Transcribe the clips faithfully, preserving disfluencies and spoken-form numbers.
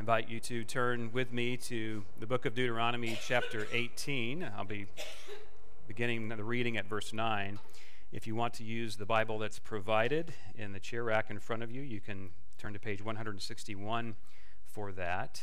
invite you to turn with me to the book of Deuteronomy chapter eighteen. I'll be beginning the reading at verse nine. If you want to use the Bible that's provided in the chair rack in front of you, you can turn to page one sixty-one for that.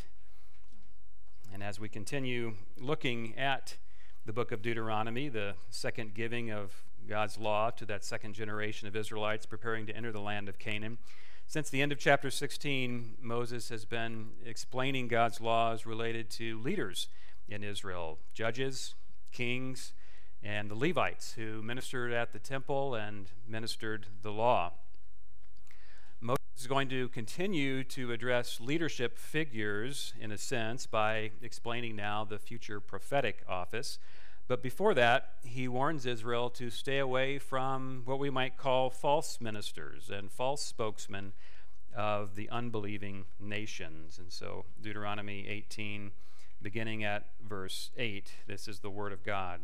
And as we continue looking at the book of Deuteronomy, the second giving of God's law to that second generation of Israelites preparing to enter the land of Canaan, since the end of chapter sixteen, Moses has been explaining God's laws related to leaders in Israel, judges, kings, and the Levites who ministered at the temple and ministered the law. Moses is going to continue to address leadership figures, in a sense, by explaining now the future prophetic office. But before that, he warns Israel to stay away from what we might call false ministers and false spokesmen of the unbelieving nations. And so Deuteronomy eighteen, beginning at verse eight, this is the word of God.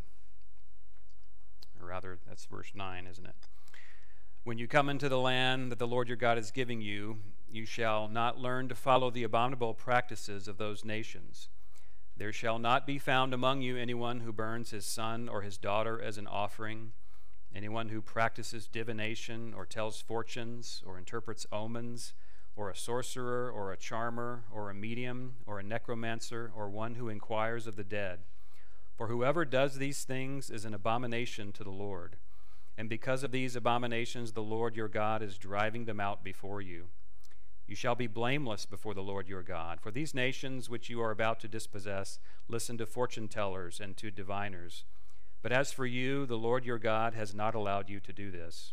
Or rather, that's verse nine, isn't it? When you come into the land that the Lord your God is giving you, you shall not learn to follow the abominable practices of those nations. There shall not be found among you anyone who burns his son or his daughter as an offering, anyone who practices divination or tells fortunes or interprets omens, or a sorcerer or a charmer or a medium or a necromancer or one who inquires of the dead. For whoever does these things is an abomination to the Lord. And because of these abominations, the Lord your God is driving them out before you. You shall be blameless before the Lord your God. For these nations which you are about to dispossess listen to fortune tellers and to diviners. But as for you, the Lord your God has not allowed you to do this.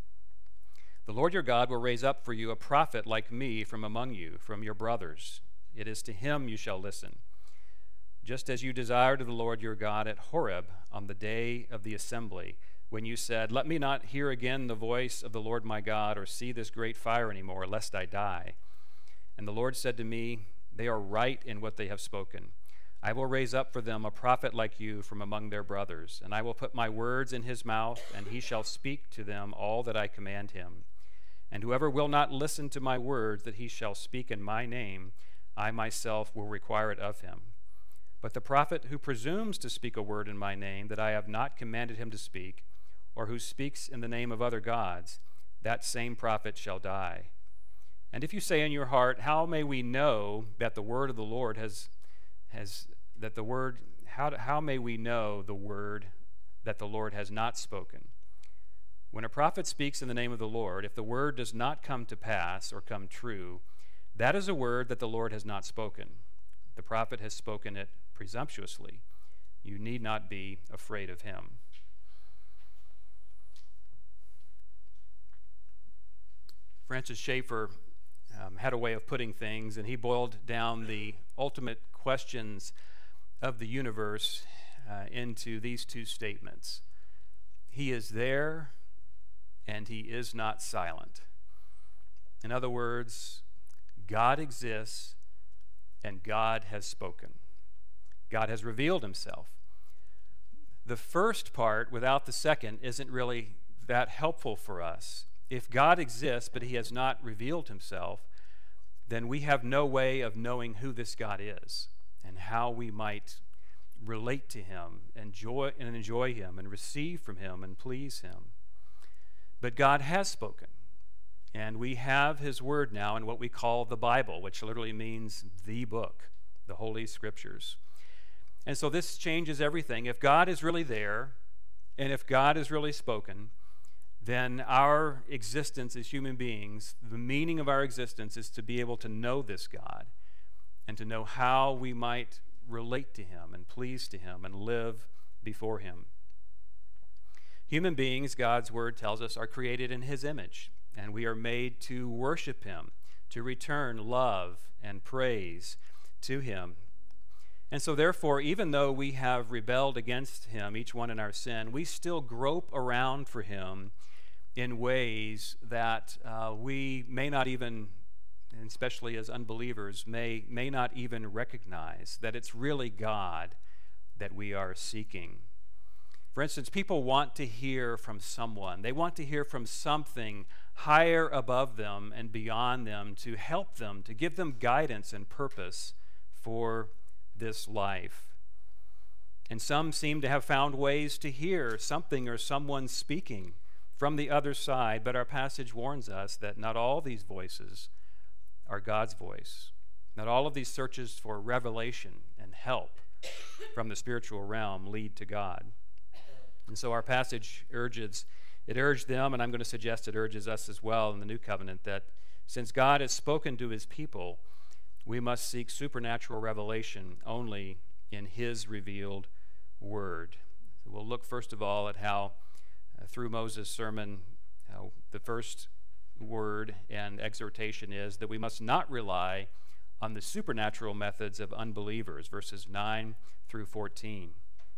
The Lord your God will raise up for you a prophet like me from among you, from your brothers. It is to him you shall listen. Just as you desired of the Lord your God at Horeb on the day of the assembly, when you said, "Let me not hear again the voice of the Lord my God, or see this great fire anymore, lest I die." And the Lord said to me, "They are right in what they have spoken. I will raise up for them a prophet like you from among their brothers, and I will put my words in his mouth, and he shall speak to them all that I command him. And whoever will not listen to my words that he shall speak in my name, I myself will require it of him. But the prophet who presumes to speak a word in my name that I have not commanded him to speak, or who speaks in the name of other gods, that same prophet shall die. And if you say in your heart, how may we know that the word of the Lord has, has that the word, how, how may we know the word that the Lord has not spoken? When a prophet speaks in the name of the Lord, if the word does not come to pass or come true, that is a word that the Lord has not spoken. The prophet has spoken it presumptuously. You need not be afraid of him. Francis Schaeffer um, had a way of putting things, and he boiled down the ultimate questions of the universe uh, into these two statements. He is there, and he is not silent. In other words, God exists, and God has spoken. God has revealed himself. The first part, without the second, isn't really that helpful for us. If God exists, but he has not revealed himself, then we have no way of knowing who this God is and how we might relate to him, enjoy and enjoy him, and receive from him and please him. But God has spoken, and we have his word now in what we call the Bible, which literally means the book, the Holy Scriptures. And so this changes everything. If God is really there, and if God is really spoken, then our existence as human beings, the meaning of our existence is to be able to know this God and to know how we might relate to him and please to him and live before him. Human beings, God's word tells us, are created in his image, and we are made to worship him, to return love and praise to him. And so therefore, even though we have rebelled against him, each one in our sin, we still grope around for him in ways that uh, we may not even, and especially as unbelievers, may, may not even recognize that it's really God that we are seeking. For instance, people want to hear from someone. They want to hear from something higher above them and beyond them to help them, to give them guidance and purpose for this life. And some seem to have found ways to hear something or someone speaking from the other side, but our passage warns us that not all these voices are God's voice. Not all of these searches for revelation and help from the spiritual realm lead to God. And so our passage urges, it urged them, and I'm going to suggest it urges us as well in the New Covenant, that since God has spoken to his people, we must seek supernatural revelation only in his revealed word. So we'll look first of all at how uh, through Moses' sermon, how the first word and exhortation is that we must not rely on the supernatural methods of unbelievers, verses nine through fourteen.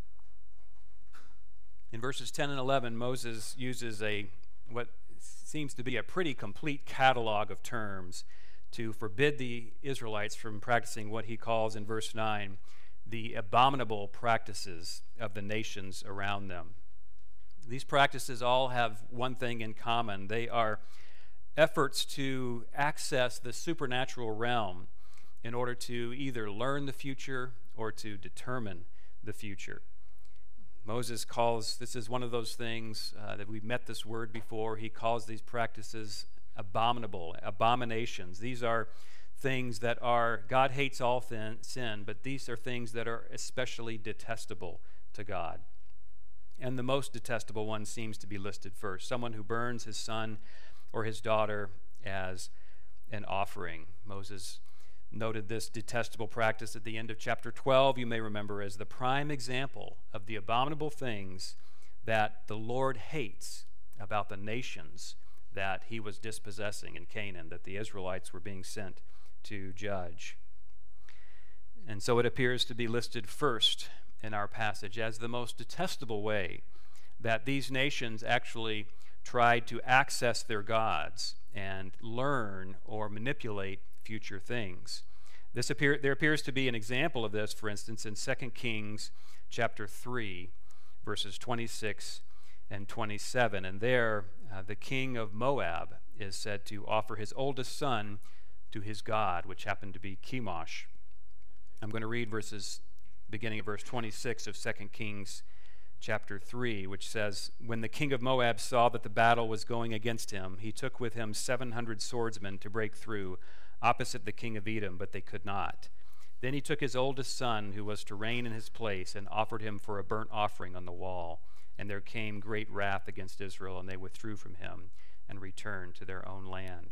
In verses ten and eleven, Moses uses a what seems to be a pretty complete catalog of terms to forbid the Israelites from practicing what he calls in verse nine the abominable practices of the nations around them. These practices all have one thing in common. They are efforts to access the supernatural realm in order to either learn the future or to determine the future. Moses calls, this is one of those things uh, that we've met this word before, he calls these practices abominable, abominations. These are things that are, God hates all thin, sin, but these are things that are especially detestable to God. And the most detestable one seems to be listed first, someone who burns his son or his daughter as an offering. Moses noted this detestable practice at the end of chapter twelve, you may remember, as the prime example of the abominable things that the Lord hates about the nations that he was dispossessing in Canaan, that the Israelites were being sent to judge. And so it appears to be listed first in our passage as the most detestable way that these nations actually tried to access their gods and learn or manipulate future things. This appear, there appears to be an example of this, for instance, in Second Kings chapter three, verses twenty-six and twenty-seven. And there, uh, the king of Moab is said to offer his oldest son to his god, which happened to be Chemosh. I'm going to read verses beginning of verse twenty-six of Second Kings chapter three, which says, "When the king of Moab saw that the battle was going against him, he took with him seven hundred swordsmen to break through opposite the king of Edom, but they could not. Then he took his oldest son, who was to reign in his place, and offered him for a burnt offering on the wall. And there came great wrath against Israel, and they withdrew from him and returned to their own land."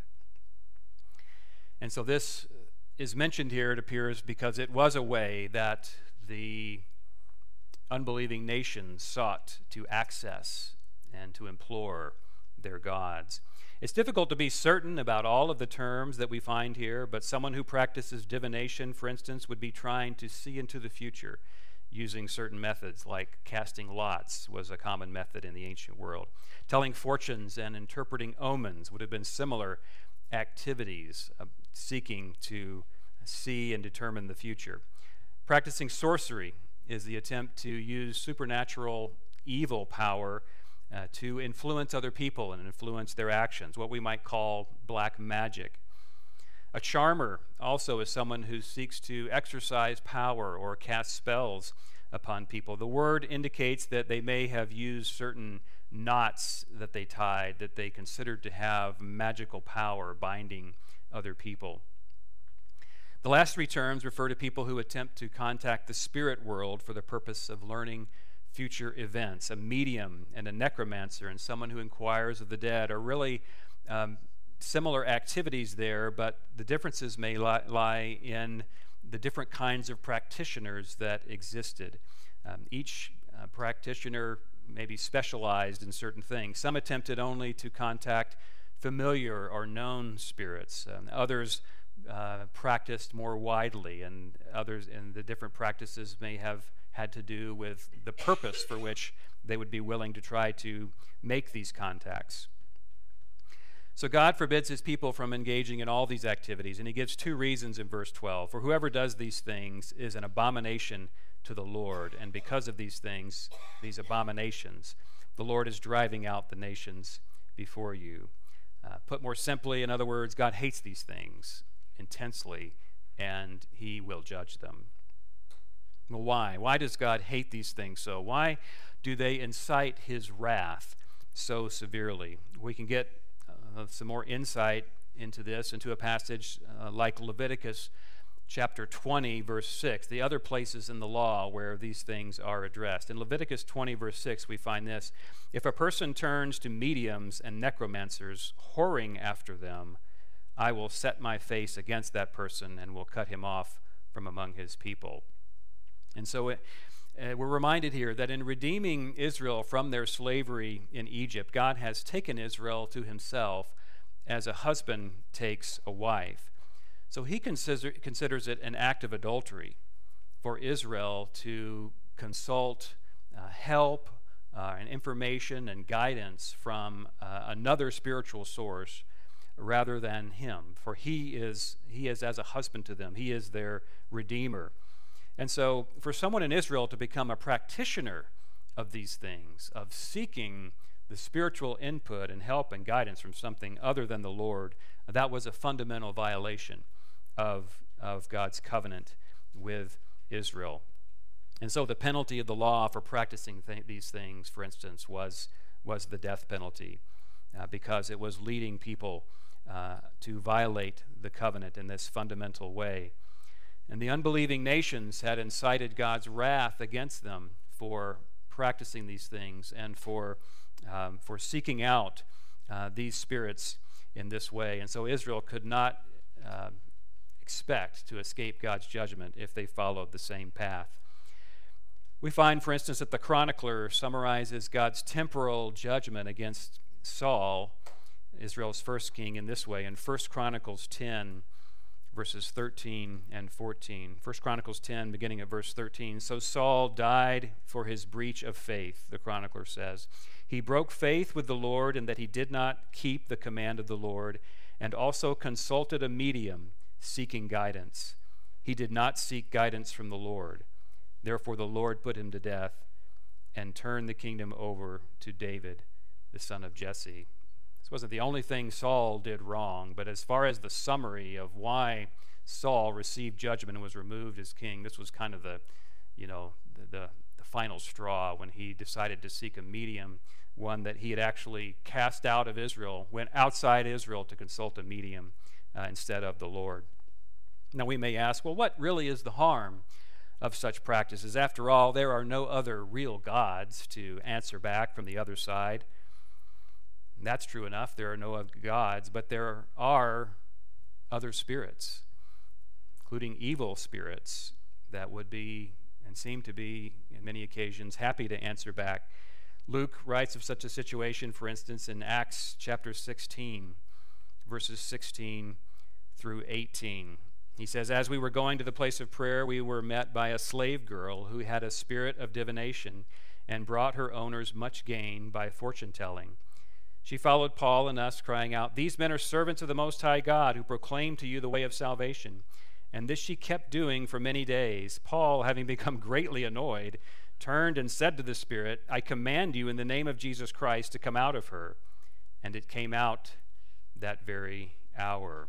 And so this is mentioned here, it appears, because it was a way that the unbelieving nations sought to access and to implore their gods. It's difficult to be certain about all of the terms that we find here, but someone who practices divination, for instance, would be trying to see into the future using certain methods, like casting lots was a common method in the ancient world. Telling fortunes and interpreting omens would have been similar activities of seeking to see and determine the future. Practicing sorcery is the attempt to use supernatural evil power uh, to influence other people and influence their actions, what we might call black magic. A charmer also is someone who seeks to exercise power or cast spells upon people. The word indicates that they may have used certain knots that they tied that they considered to have magical power binding other people. The last three terms refer to people who attempt to contact the spirit world for the purpose of learning future events. A medium and a necromancer and someone who inquires of the dead are really um, similar activities there, but the differences may li- lie in the different kinds of practitioners that existed. Um, each uh, practitioner may be specialized in certain things. Some attempted only to contact familiar or known spirits. Um, others uh, practiced more widely, and others and the different practices may have had to do with the purpose for which they would be willing to try to make these contacts. So God forbids his people from engaging in all these activities, and he gives two reasons in verse twelve. For whoever does these things is an abomination to the Lord, and because of these things, these abominations, the Lord is driving out the nations before you. Uh, put more simply, in other words, God hates these things intensely, and he will judge them. Well, why? Why does God hate these things so? Why do they incite his wrath so severely? We can get uh, some more insight into this, into a passage uh, like Leviticus chapter twenty, verse six, the other places in the law where these things are addressed. In Leviticus twenty, verse six, we find this: if a person turns to mediums and necromancers, whoring after them, I will set my face against that person and will cut him off from among his people. And so it, uh, we're reminded here that in redeeming Israel from their slavery in Egypt, God has taken Israel to himself as a husband takes a wife. So he consider, considers it an act of adultery for Israel to consult uh, help uh, and information and guidance from uh, another spiritual source rather than him. For he is, he is as a husband to them. He is their redeemer. And so for someone in Israel to become a practitioner of these things, of seeking the spiritual input and help and guidance from something other than the Lord, that was a fundamental violation of, of God's covenant with Israel. And so the penalty of the law for practicing th- these things, for instance, was, was the death penalty uh, because it was leading people uh, to violate the covenant in this fundamental way. And the unbelieving nations had incited God's wrath against them for practicing these things and for, um, for seeking out uh, these spirits in this way. And so Israel could not uh, expect to escape God's judgment if they followed the same path. We find, for instance, that the chronicler summarizes God's temporal judgment against Saul, Israel's first king, in this way in First Chronicles ten, verses thirteen and fourteen. First Chronicles ten, beginning at verse thirteen. So Saul died for his breach of faith, the chronicler says. He broke faith with the Lord in that he did not keep the command of the Lord, and also consulted a medium seeking guidance. He did not seek guidance from the Lord. Therefore the Lord put him to death and turned the kingdom over to David, the son of Jesse. This wasn't the only thing Saul did wrong, but as far as the summary of why Saul received judgment and was removed as king, this was kind of the, you know, the, the, the final straw when he decided to seek a medium, one that he had actually cast out of Israel, went outside Israel to consult a medium uh, instead of the Lord. Now we may ask, well, what really is the harm of such practices? After all, there are no other real gods to answer back from the other side. That's true enough. There are no other gods, but there are other spirits, including evil spirits, that would be and seem to be, in many occasions, happy to answer back. Luke writes of such a situation, for instance, in Acts chapter sixteen, verses sixteen through eighteen. He says, as we were going to the place of prayer, we were met by a slave girl who had a spirit of divination and brought her owners much gain by fortune-telling. She followed Paul and us, crying out, these men are servants of the Most High God, who proclaim to you the way of salvation. And this she kept doing for many days. Paul, having become greatly annoyed, turned and said to the spirit, I command you in the name of Jesus Christ to come out of her. And it came out that very hour.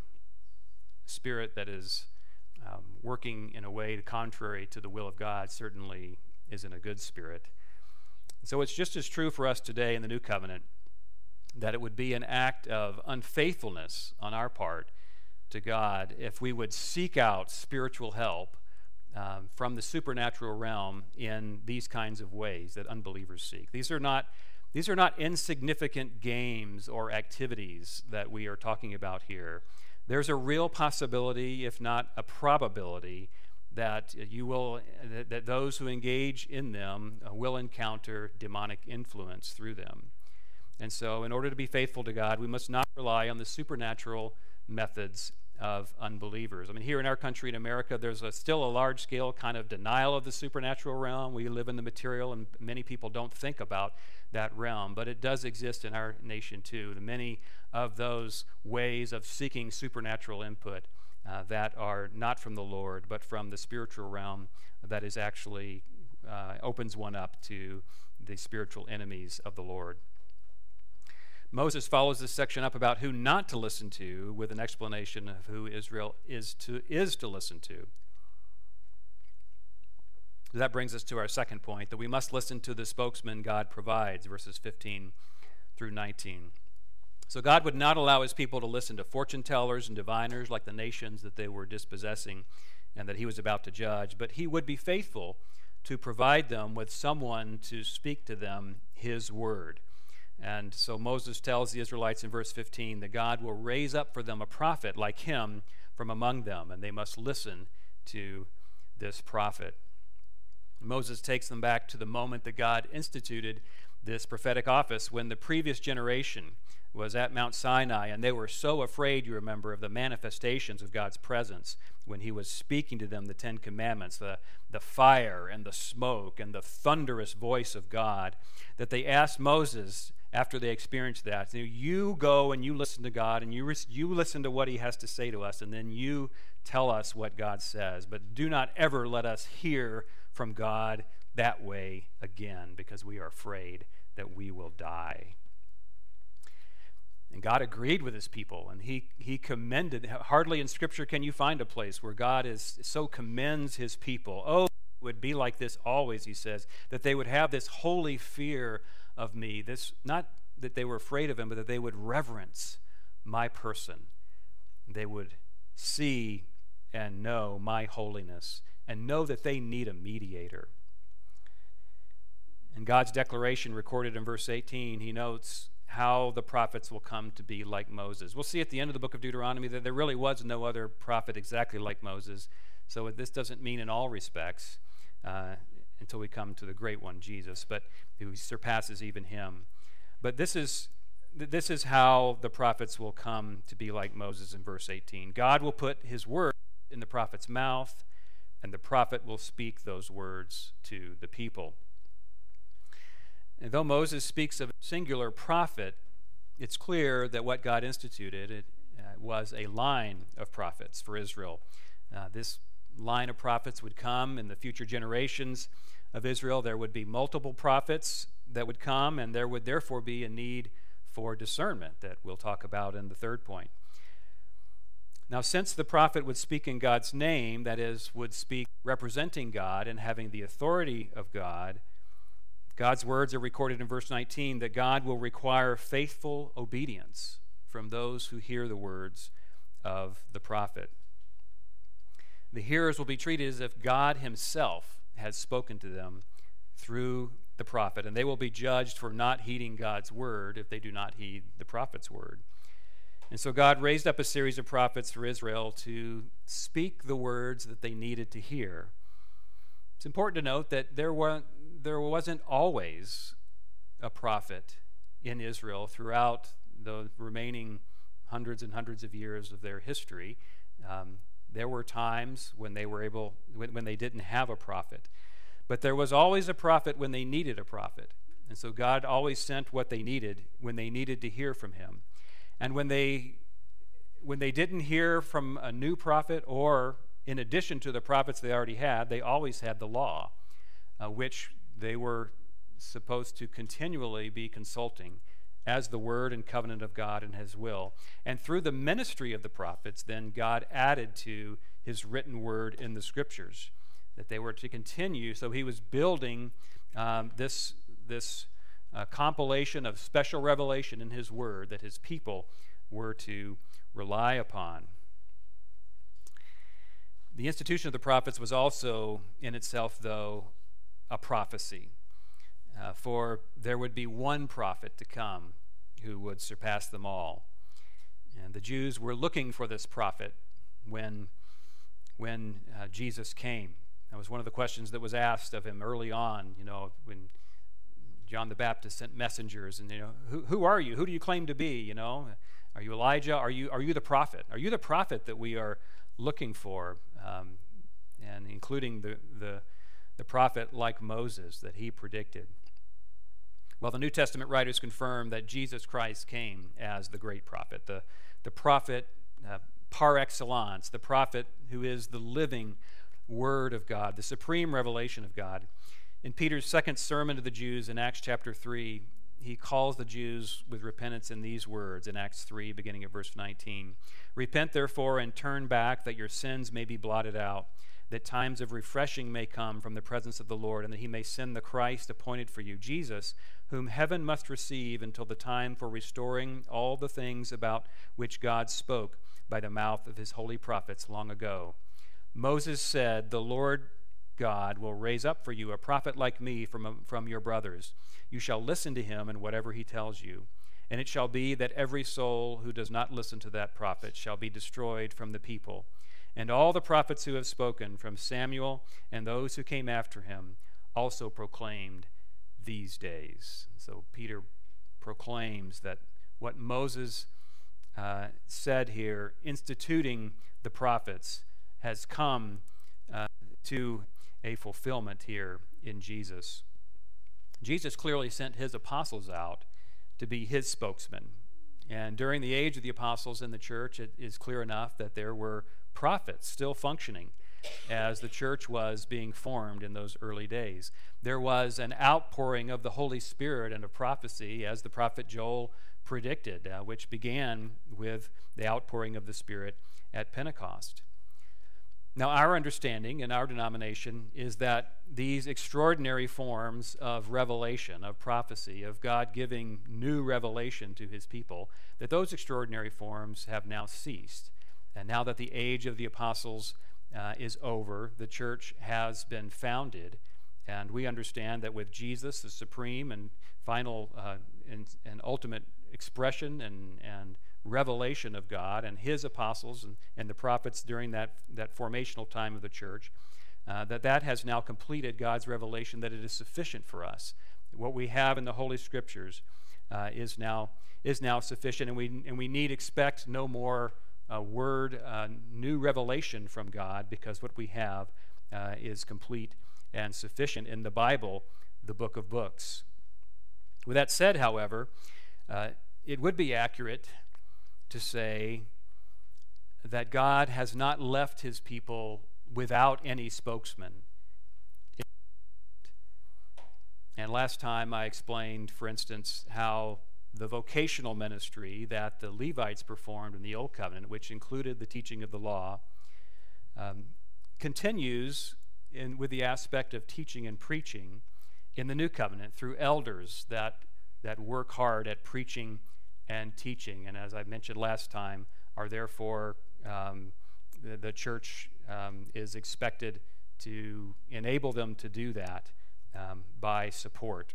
A spirit that is um, working in a way contrary to the will of God certainly isn't a good spirit. So it's just as true for us today in the New Covenant that it would be an act of unfaithfulness on our part to God if we would seek out spiritual help um, from the supernatural realm in these kinds of ways that unbelievers seek. These are not these are not insignificant games or activities that we are talking about here. There's a real possibility, if not a probability, that you will that, that those who engage in them uh, will encounter demonic influence through them. And so in order to be faithful to God, we must not rely on the supernatural methods of unbelievers. I mean, here in our country, in America, there's a, still a large-scale kind of denial of the supernatural realm. We live in the material, and many people don't think about that realm. But it does exist in our nation, too. The many of those ways of seeking supernatural input uh, that are not from the Lord, but from the spiritual realm that is actually uh, opens one up to the spiritual enemies of the Lord. Moses follows this section up about who not to listen to with an explanation of who Israel is to, is to listen to. That brings us to our second point, that we must listen to the spokesman God provides, verses fifteen through nineteen. So God would not allow his people to listen to fortune tellers and diviners like the nations that they were dispossessing and that he was about to judge, but he would be faithful to provide them with someone to speak to them his word. And so Moses tells the Israelites in verse fifteen that God will raise up for them a prophet like him from among them, and they must listen to this prophet. Moses takes them back to the moment that God instituted this prophetic office when the previous generation was at Mount Sinai, and they were so afraid, you remember, of the manifestations of God's presence when he was speaking to them the Ten Commandments, the, the fire and the smoke and the thunderous voice of God, that they asked Moses after they experienced that, you go and you listen to God and you, you listen to what he has to say to us, and then you tell us what God says, but do not ever let us hear from God that way again, because we are afraid that we will die. And God agreed with his people, and he, he commended. Hardly in Scripture can you find a place where God is so commends his people. Oh, it would be like this always, he says, that they would have this holy fear of me. This, not that they were afraid of him, but that they would reverence my person. They would see and know my holiness and know that they need a mediator. In God's declaration recorded in verse eighteen, he notes how the prophets will come to be like Moses. We'll see at the end of the book of Deuteronomy that there really was no other prophet exactly like Moses. So this doesn't mean in all respects uh, until we come to the great one, Jesus, but who surpasses even him. But this is this is how the prophets will come to be like Moses in verse eighteen. God will put his word in the prophet's mouth, and the prophet will speak those words to the people. And though Moses speaks of a singular prophet, it's clear that what God instituted it, uh, was a line of prophets for Israel. Uh, this line of prophets would come in the future generations of Israel. There would be multiple prophets that would come, and there would therefore be a need for discernment that we'll talk about in the third point. Now, since the prophet would speak in God's name, that is, would speak representing God and having the authority of God, God's words are recorded in verse nineteen that God will require faithful obedience from those who hear the words of the prophet. The hearers will be treated as if God himself has spoken to them through the prophet, and they will be judged for not heeding God's word if they do not heed the prophet's word. And so God raised up a series of prophets for Israel to speak the words that they needed to hear. It's important to note that there were, there wasn't always a prophet in Israel throughout the remaining hundreds and hundreds of years of their history. Um, there were times when they were able, when, when they didn't have a prophet. But there was always a prophet when they needed a prophet. And so God always sent what they needed when they needed to hear from him. And when they when they didn't hear from a new prophet, or in addition to the prophets they already had, they always had the law, uh, which they were supposed to continually be consulting as the word and covenant of God and his will. And through the ministry of the prophets, then God added to his written word in the scriptures that they were to continue. So he was building um, this this Uh, compilation of special revelation in his word that his people were to rely upon. The institution of the prophets was also in itself, though, a prophecy. Uh, for there would be one prophet to come who would surpass them all. And the Jews were looking for this prophet when, when uh, Jesus came. That was one of the questions that was asked of him early on, you know, when John the Baptist sent messengers, and you know, who, who are you? Who do you claim to be? You know, are you Elijah? Are you are you the prophet? Are you the prophet that we are looking for? Um, and including the the the prophet like Moses that he predicted. Well, the New Testament writers confirm that Jesus Christ came as the great prophet, the the prophet uh, par excellence, the prophet who is the living word of God, the supreme revelation of God. In Peter's second sermon to the Jews in Acts chapter three, he calls the Jews with repentance in these words in Acts three, beginning at verse nineteen. Repent, therefore, and turn back, that your sins may be blotted out, that times of refreshing may come from the presence of the Lord, and that he may send the Christ appointed for you, Jesus, whom heaven must receive until the time for restoring all the things about which God spoke by the mouth of his holy prophets long ago. Moses said, the Lord God will raise up for you a prophet like me from, from your brothers. You shall listen to him in whatever he tells you. And it shall be that every soul who does not listen to that prophet shall be destroyed from the people. And all the prophets who have spoken, from Samuel and those who came after him, also proclaimed these days. So Peter proclaims that what Moses uh, said here, instituting the prophets, has come uh, to a fulfillment here in Jesus. Jesus clearly sent his apostles out to be his spokesman. And during the age of the apostles in the church, it is clear enough that there were prophets still functioning as the church was being formed in those early days. There was an outpouring of the Holy Spirit and of prophecy, as the prophet Joel predicted, uh, which began with the outpouring of the Spirit at Pentecost. Now, our understanding in our denomination is that these extraordinary forms of revelation, of prophecy, of God giving new revelation to his people, that those extraordinary forms have now ceased. And now that the age of the apostles uh, is over, the church has been founded, and we understand that with Jesus, the supreme and final uh, and, and ultimate expression and, and revelation of God, and his apostles and, and the prophets during that, that formational time of the church, uh, that that has now completed God's revelation, that it is sufficient for us. What we have in the Holy Scriptures uh, is now is now sufficient, and we and we need expect no more uh, word, uh, new revelation from God, because what we have uh, is complete and sufficient in the Bible, the book of books. With that said, however, uh, it would be accurate to say that God has not left his people without any spokesman. And last time I explained, for instance, how the vocational ministry that the Levites performed in the Old Covenant, which included the teaching of the law, um, continues in, with the aspect of teaching and preaching in the New Covenant through elders that, that work hard at preaching and teaching, and as I mentioned last time, are therefore um, the, the church um, is expected to enable them to do that um, by support.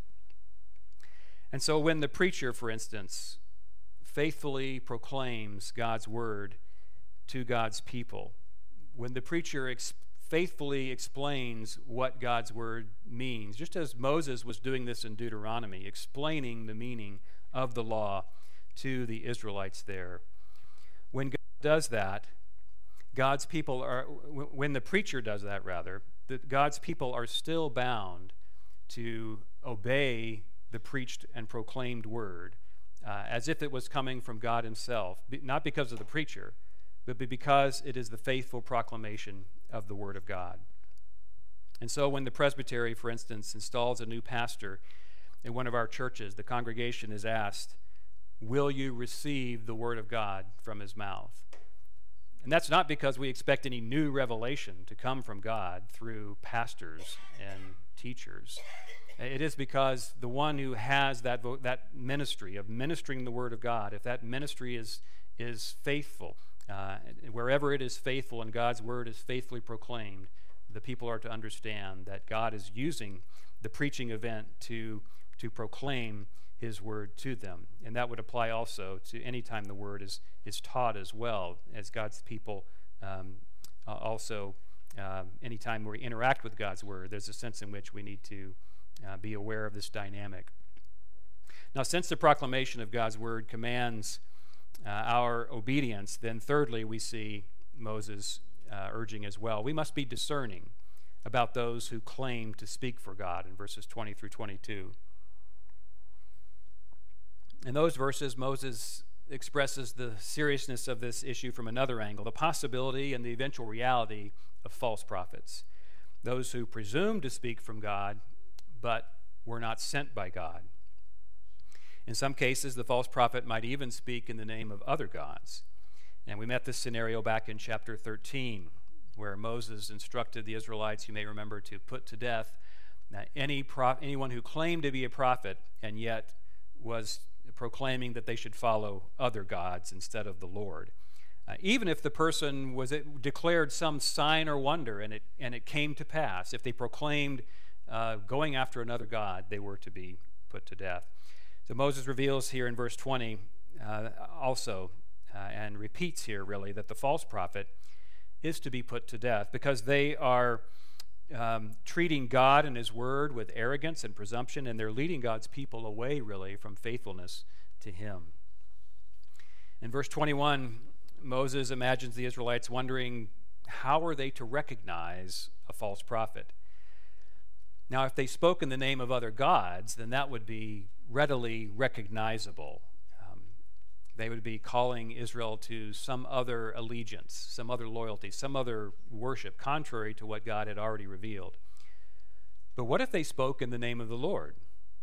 And so when the preacher, for instance, faithfully proclaims God's word to God's people, when the preacher ex- faithfully explains what God's word means, just as Moses was doing this in Deuteronomy, explaining the meaning of the law to the Israelites there. When God does that, God's people are, when the preacher does that rather, that God's people are still bound to obey the preached and proclaimed word uh, as if it was coming from God himself, not because of the preacher, but because it is the faithful proclamation of the word of God. And so when the presbytery, for instance, installs a new pastor in one of our churches, the congregation is asked, will you receive the word of God from his mouth? And that's not because we expect any new revelation to come from God through pastors and teachers. It is because the one who has that vo- that ministry of ministering the word of God, if that ministry is is faithful, uh, wherever it is faithful and God's word is faithfully proclaimed, the people are to understand that God is using the preaching event to to proclaim his word to them. And that would apply also to any time the word is is taught as well, as God's people um, uh, also, uh, anytime we interact with God's word, there's a sense in which we need to uh, be aware of this dynamic. Now, since the proclamation of God's word commands uh, our obedience, then thirdly, we see Moses uh, urging as well, we must be discerning about those who claim to speak for God in verses twenty through twenty-two. In those verses, Moses expresses the seriousness of this issue from another angle, the possibility and the eventual reality of false prophets, those who presume to speak from God but were not sent by God. In some cases, the false prophet might even speak in the name of other gods. And we met this scenario back in chapter thirteen, where Moses instructed the Israelites, you may remember, to put to death any pro- anyone who claimed to be a prophet and yet was proclaiming that they should follow other gods instead of the Lord. Uh, even if the person was it declared some sign or wonder and it and it came to pass, if they proclaimed uh, going after another god, they were to be put to death. So Moses reveals here in verse twenty uh, also uh, and repeats here really that the false prophet is to be put to death because they are um, treating God and his word with arrogance and presumption, and they're leading God's people away really from faithfulness to him. In verse twenty-one, Moses imagines the Israelites wondering, how are they to recognize a false prophet? Now, if they spoke in the name of other gods, then that would be readily recognizable. Um, they would be calling Israel to some other allegiance, some other loyalty, some other worship, contrary to what God had already revealed. But what if they spoke in the name of the Lord?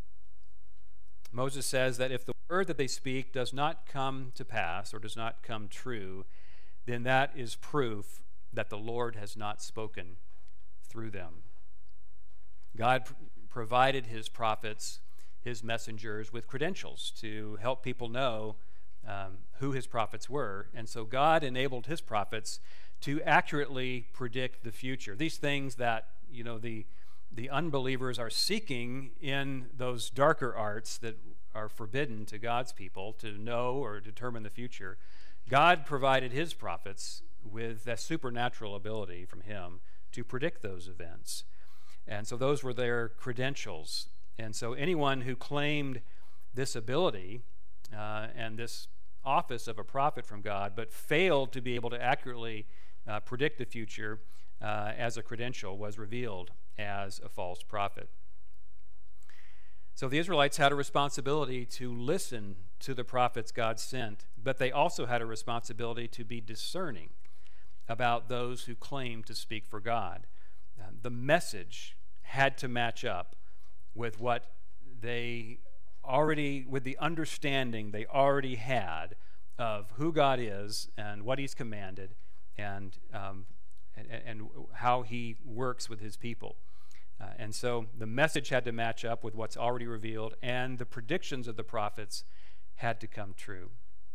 Moses says that if the word that they speak does not come to pass or does not come true, then that is proof that the Lord has not spoken through them. God pr- provided his prophets, his messengers, with credentials to help people know um, who his prophets were. And so God enabled his prophets to accurately predict the future. These things that, you know, the the unbelievers are seeking in those darker arts that are forbidden to God's people to know or determine the future. God provided his prophets with that supernatural ability from him to predict those events. And so those were their credentials. And so anyone who claimed this ability uh, and this office of a prophet from God, but failed to be able to accurately uh, predict the future uh, as a credential, was revealed as a false prophet. So the Israelites had a responsibility to listen to the prophets God sent, but they also had a responsibility to be discerning about those who claimed to speak for God. Uh, the message had to match up with what they already, with the understanding they already had of who God is and what he's commanded and um, and, and how he works with his people. Uh, and so the message had to match up with what's already revealed, and the predictions of the prophets had to come true.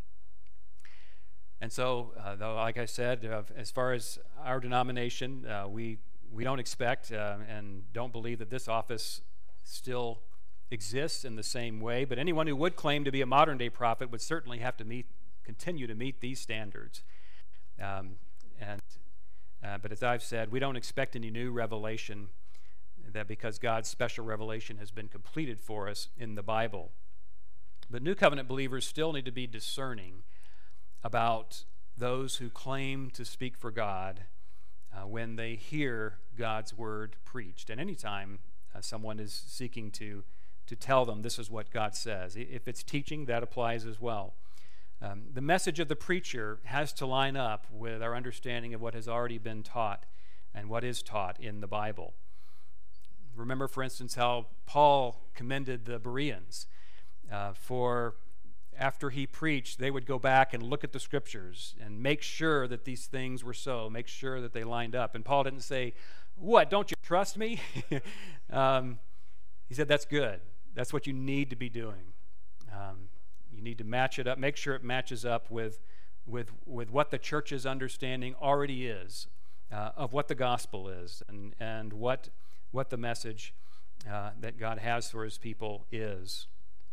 And so, uh, though, like I said, uh, as far as our denomination, uh, we we don't expect uh, and don't believe that this office still exists in the same way. But anyone who would claim to be a modern-day prophet would certainly have to meet, continue to meet these standards. Um, and uh, but as I've said, we don't expect any new revelation. That because God's special revelation has been completed for us in the Bible. But New Covenant believers still need to be discerning about those who claim to speak for God uh, when they hear God's word preached. And anytime uh, someone is seeking to, to tell them this is what God says, if it's teaching, that applies as well. Um, the message of the preacher has to line up with our understanding of what has already been taught and what is taught in the Bible. Remember, for instance, how Paul commended the Bereans uh, for after he preached, they would go back and look at the scriptures and make sure that these things were so, make sure that they lined up. And Paul didn't say, what, don't you trust me? um, he said, that's good. That's what you need to be doing. Um, you need to match it up, make sure it matches up with, with, with what the church's understanding already is uh, of what the gospel is and, and what what the message uh, that God has for his people is.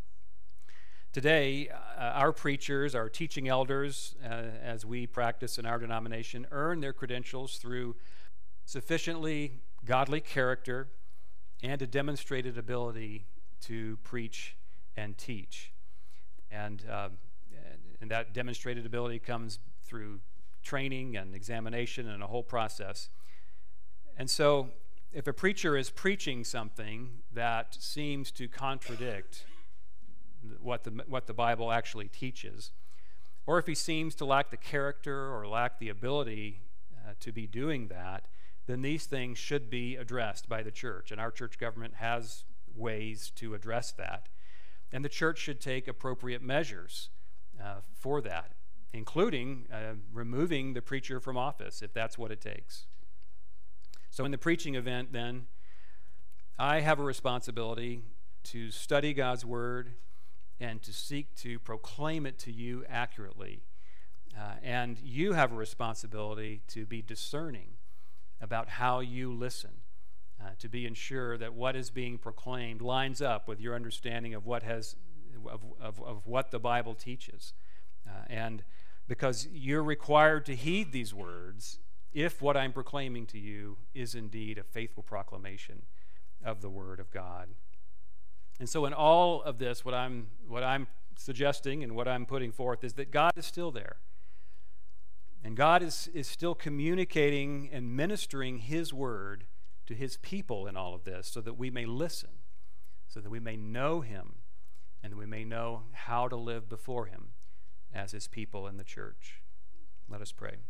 Today, uh, our preachers, our teaching elders, uh, as we practice in our denomination, earn their credentials through sufficiently godly character and a demonstrated ability to preach and teach. And, uh, and that demonstrated ability comes through training and examination and a whole process. And so, if a preacher is preaching something that seems to contradict what the what the Bible actually teaches, or if he seems to lack the character or lack the ability uh, to be doing that, then these things should be addressed by the church. And our church government has ways to address that. And the church should take appropriate measures uh, for that, including uh, removing the preacher from office, if that's what it takes. So in the preaching event, then, I have a responsibility to study God's word and to seek to proclaim it to you accurately. Uh, and you have a responsibility to be discerning about how you listen, uh, to be ensure that what is being proclaimed lines up with your understanding of what has of, of, of what the Bible teaches. Uh, and because you're required to heed these words if what I'm proclaiming to you is indeed a faithful proclamation of the Word of God. And so in all of this, what I'm what I'm suggesting and what I'm putting forth is that God is still there. And God is, is still communicating and ministering His Word to His people in all of this, so that we may listen, so that we may know Him, and that we may know how to live before Him as His people in the church. Let us pray.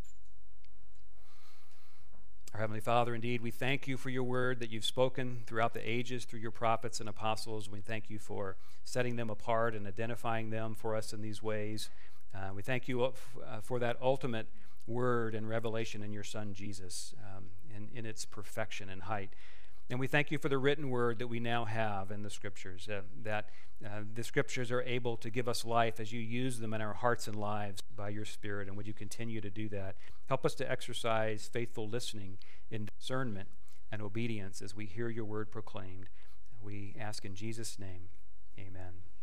Our Heavenly Father, indeed, we thank you for your word that you've spoken throughout the ages through your prophets and apostles. We thank you for setting them apart and identifying them for us in these ways. Uh, we thank you uh, for that ultimate word and revelation in your Son, Jesus, um, in, in its perfection and height. And we thank you for the written word that we now have in the Scriptures, uh, that uh, the Scriptures are able to give us life as you use them in our hearts and lives by your Spirit. And would you continue to do that? Help us to exercise faithful listening in discernment and obedience as we hear your word proclaimed. We ask in Jesus' name, amen.